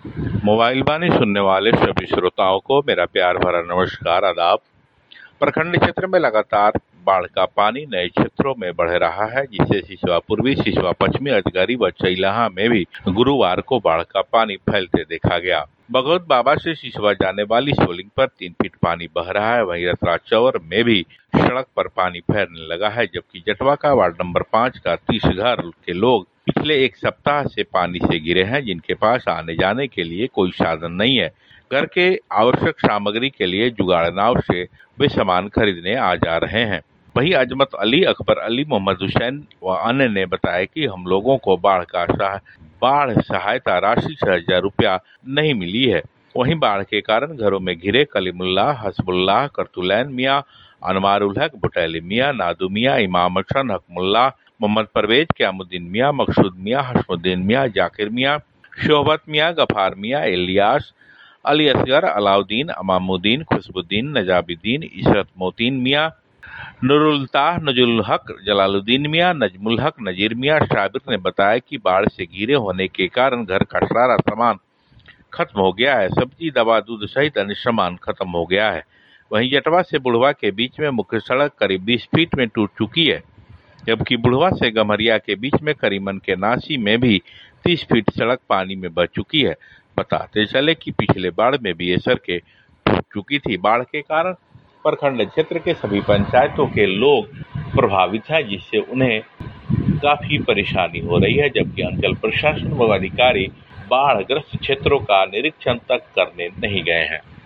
Mobile वाणी सुनने वाले सभी श्रोताओं को मेरा प्यार भरा नमस्कार, आदाब। प्रखंड क्षेत्र में लगातार बाढ़ का पानी नए क्षेत्रों में बढ़ रहा है, जिससे सिसवा पूर्वी, सिसवा पश्चिमी, अजगरी व चैलाहा में भी गुरुवार को बाढ़ का पानी फैलते देखा गया। भगवत बाबा से सिसवा जाने वाली सोलिंग पर 3 फीट पानी बह रहा है। वहीं रतरा चौर में भी सड़क पर पानी फैलने लगा है, जबकि जटवा का वार्ड नंबर 5 का 30 घर के लोग पिछले एक सप्ताह से पानी से घिरे हैं, जिनके पास आने जाने के लिए कोई साधन नहीं है। घर के आवश्यक सामग्री के लिए जुगाड़ नाव से वे सामान खरीदने आ जा रहे हैं। वहीं अजमत अली, अकबर अली, मोहम्मद हुसैन व अन्य ने बताया कि हम लोगों को बाढ़ सहायता राशि 6,000 रुपया नहीं मिली है। वहीं बाढ़ के कारण घरों में घिरे कलीमुल्लाह, हसबुल्लाह, करतुलैन मियाँ, अनवार उल हक, बुटैली मियाँ, नादू मियाँ, इमाम हसन, हकमुल्ला, मोहम्मद परवेज, क्यामुद्दीन मियाँ, मकसूद मियाँ, हसमुद्दीन मियाँ, जाकिर मियाँ, शोहबत मियाँ, गफार मियाँ, इलियास, अली असगर, अलाउद्दीन, अमामुद्दीन, खुशबुद्दीन, नजाबुद्दीन, इशरत मोतीन मियाँ, नूरुल्ताह, नजुल हक, जलालुद्दीन मियाँ, नजमुल हक, नजीर मियाँ, साबिर ने बताया कि बाढ़ से घिरे होने के कारण घर का सारा सामान खत्म हो गया है। सब्जी, दवा, दूध सहित अन्य सामान खत्म हो गया है। वहीं जटवा से बुढ़वा के बीच में मुख्य सड़क करीब 20 फीट में टूट चुकी है, जबकि बुढ़वा से गम्हरिया के बीच में करीमन के नासी में भी 30 फीट सड़क पानी में बह चुकी है। बताते चले कि पिछले बाढ़ में भी ये सड़कें टूट चुकी थी। बाढ़ के कारण प्रखंड क्षेत्र के सभी पंचायतों के लोग प्रभावित हैं, जिससे उन्हें काफी परेशानी हो रही है, जबकि अंचल प्रशासन व अधिकारी बाढ़ ग्रस्त क्षेत्रों का निरीक्षण तक करने नहीं गए हैं।